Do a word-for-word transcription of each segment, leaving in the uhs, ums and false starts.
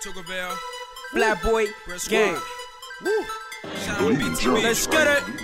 Tuckerville, Black Boy Gang. Woo. Shout out B T B. Let's get it.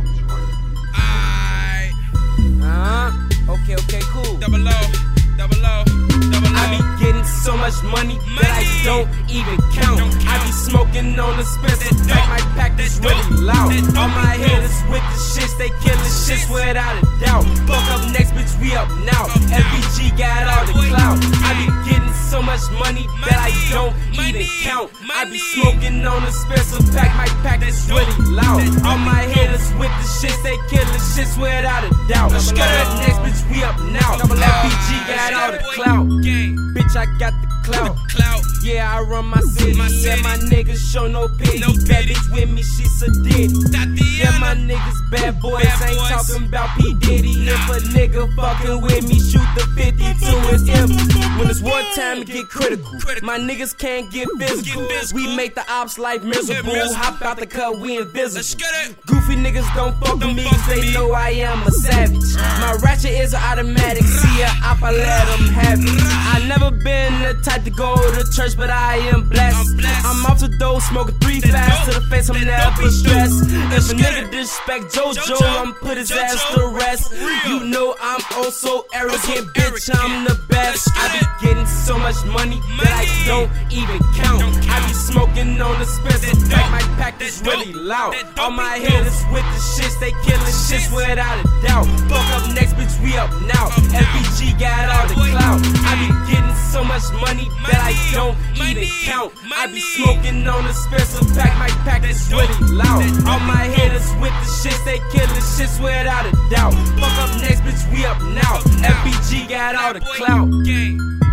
Aight. Uh-huh. Okay, okay, cool. Double O, double O, double O. I be getting so much money, that I don't even count. Don't count. I be smoking on the Spencer, pack my pack is That really dope. loud. That dope. All my hitters with the shits, they killing shits without a doubt. Fuck up next, bitch, we up now. Up now. F B G got all the Boy, clout. I be gang. getting so much money that I Money, don't money, even count. I be money. smoking on the Spencer, pack my pack is That dope. really loud. That All dope. my hitters with the shits, they killing shits without a doubt. Double Fuck O. up next, bitch, we up now. Double O. F B G got all the Boy, clout. gang. Bitch, I got the clout. Clout. Yeah, I run my city. My Yeah, city. my niggas show no pity. No Bad pity. bitch with me, she sadid. Yeah, my Tatiana. niggas bad boys. Bad Ain't boys. talking about P. Diddy. Nah. If a nigga fucking with me, shoot the fifty-two. It's empty. When it's wartime, it get critical. Critical. My niggas can't get physical. Get physical. We make the ops life miserable. miserable. Hop out the cut, we invisible. Let's get it. Goofy niggas don't fuck Don't with me, fuck cause they with me. know I am a savage. My ratchet is an automatic. See ya, op, I let them have it. I never been the type to go to church, but I am blessed. I'm blessed. I'm off the dough, smoking three That fast dope. to the face, I'm That never dope is dope. stressed. Let's If a get nigga it. disrespect JoJo, JoJo. I'm put his JoJo. ass to rest. For real. You know I'm oh so arrogant, so bitch, arrogant. I'm the best. Let's I get be it. getting so much money, that I Money. don't even count. Don't I count. be smoking on the Spencer, That pack dope. my pack is That really dope. loud. That All dope my is dope. hitters with the shits, they killing shits Shits. without a doubt. Fuck up next, bitch, we up now. Up now. F B G got all the Boy, clout. I be gang. getting so much money, that I Money. don't even Money. count. I be Money. smoking on the Spencer, pack my pack is That dope. really loud. That All dope my is dope. hitters with the shits, they killing shits without a doubt. Fuck up next, bitch, we up now. Up now. F B G got all the Black Boy clout. Gang.